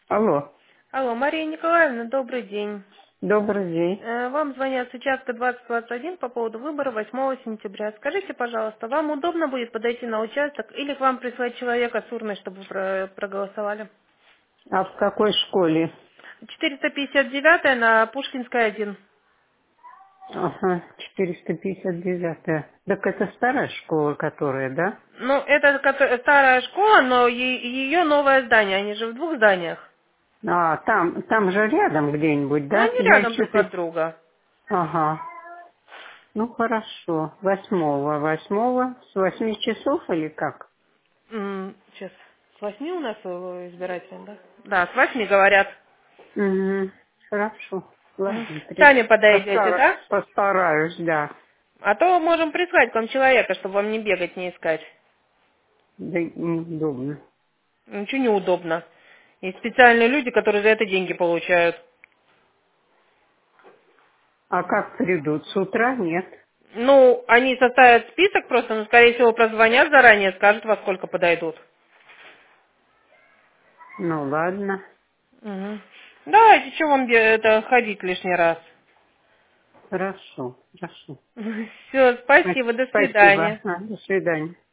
Алло, Алло, Мария Николаевна, добрый день. добрый день. Вам звонят с участка 2021 по поводу выбора 8 сентября. Скажите, пожалуйста, вам удобно будет подойти на участок или к вам прислать человека с урной, чтобы проголосовали? А в какой школе? 459 на Пушкинской 1. Ага, 459. Так это старая школа, которая, да? Ну, это старая школа, но ее новое здание. Они же в двух зданиях. А, там же рядом где-нибудь, Но да? они Я рядом еще... друг от друга. Ага, ну хорошо. 8-го. С 8 часов или как? Сейчас, с 8 у нас избиратель, да? Да, с 8 говорят. Угу, хорошо. Ладно, Сами подойдете, да? постараюсь, да. А то можем прислать к вам человека, чтобы вам не бегать, не искать. Да неудобно. Ничего неудобно. Есть специальные люди, которые за это деньги получают. А как придут? С утра нет. Ну, они составят список просто, но, скорее всего, прозвонят заранее, скажут, во сколько подойдут. Ну ладно. Угу. Давайте, что вам это ходить лишний раз? Хорошо, хорошо. Все, спасибо, до Спасибо. свидания. До свидания.